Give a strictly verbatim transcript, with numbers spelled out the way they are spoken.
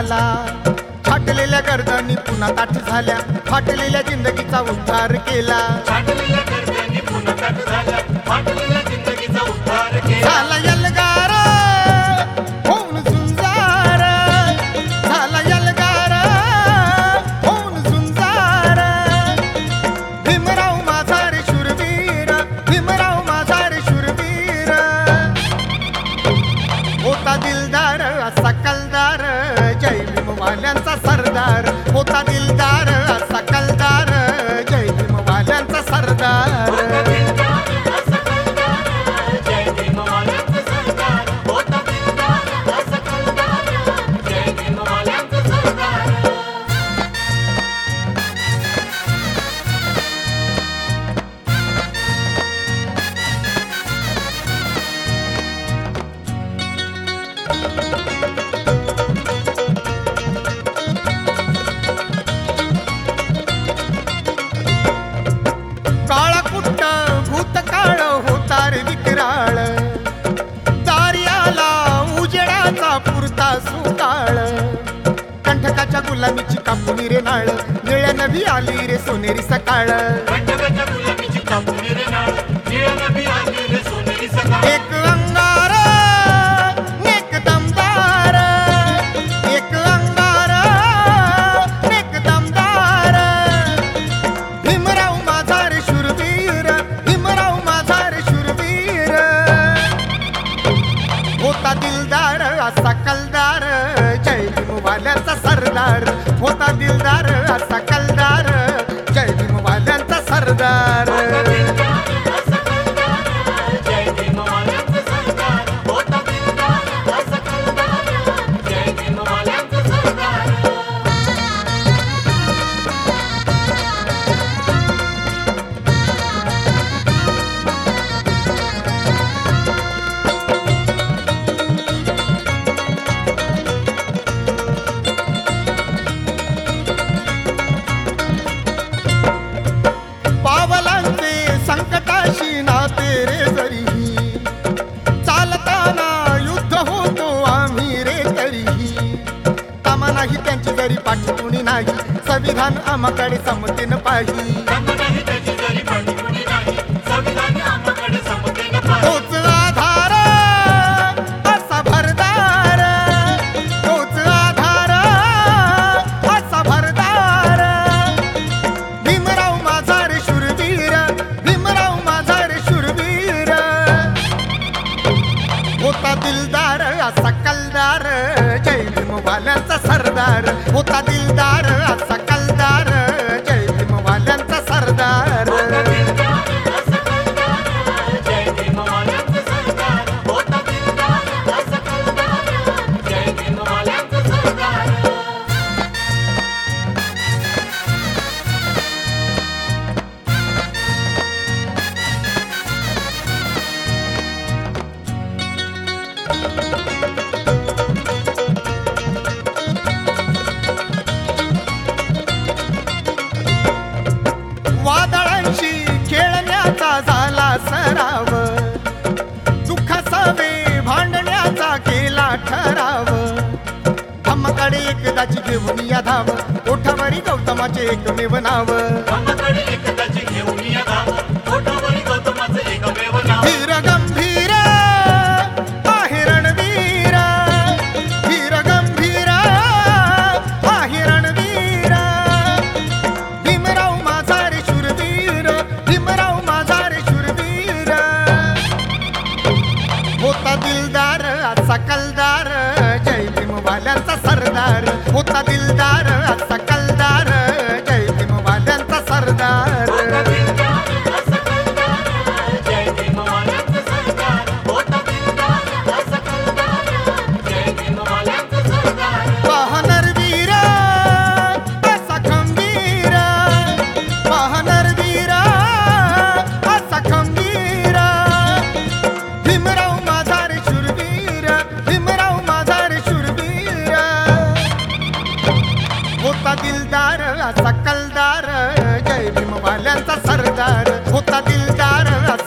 झाला. फाटलेल्या गर्दनी पुन्हा ताठ झाल्या, फाटलेल्या जिंदगीचा उद्धार केला. झाला यलगार होऊन झुंजार, झाला यलगार होऊन झुंजार. भीमराव माझा रे शूरवीर, भीमराव माझा रे शूरवीर. होता दिलदार असा कलदार, जय भीमवाल्यांचा सरदार. होता दिलदार असा कलदार, जय भीमवाल्यांचा सरदार. काळा कुट्ट भूतकाळ होता रे विक्राळ, दारी आला उजेडाचा पुरता सुकाळ. कंठकाच्या गुलामीची कापुनी रे नाळ, निळ्या नभी आली रे सोनेरी सकाळ. एक अंगार एक दमदार, एक अंगार एक दमदार. भीमराव माझा रे शूरवीर, भीमराव माझा रे शूरवीर. होता दिलदार असा कलदार, जय भीमवाल्यांचा सरदार. होता दिलदार असा कलदार, जय भीमवाल्यांचा सरदार. पावलांचे संकटाशी नाते रे जरीही, चालताना युद्ध होतो आम्ही रे तरीही. कामा नाही त्यांची जरी पाठकुणी नाही, संविधान आम्हाकडे समतेन पाही. तोच आधार असा भरदार, तोच आधार असा भरदार. भीमराव माझा रे शूरवीर, भीमराव माझा रे शूरवीर. होता दिलदार असा कलदार, जय भीमवाल्यांचा सरदार. होता दिलदार असा कलदार, जय भीमवाल्यांचा सरदार. वादळांशी खेळण्याचा झाला सराव, दुःखासावे भांडण्याचा केला ठराव. धम्मकडे एकदाची घेऊन या धाव, ओठावरी गौतमाचे एकमेव नाव. धीर गंभीर आहे रणवीर, धीर गंभीर आहे रणवीर. भीमराव माझा रे शूरवीर, भीमराव माझा रे शूरवीर. होता दिलदार असा कलदार, जय भीमवाल्यांचा सरदार. होता दिलदार असा कलदार, जय भीमवाल्यांचा सरदार. वाहनरवीर असा खंबीर, वाहनरवीर असा खंबीर. भीमराव माझा रे शूरवीर, भीमराव माझा रे शूरवीर. होता दिलदार असा कलदार, जय भीमवाल्यांचा सरदार. होता दिलदार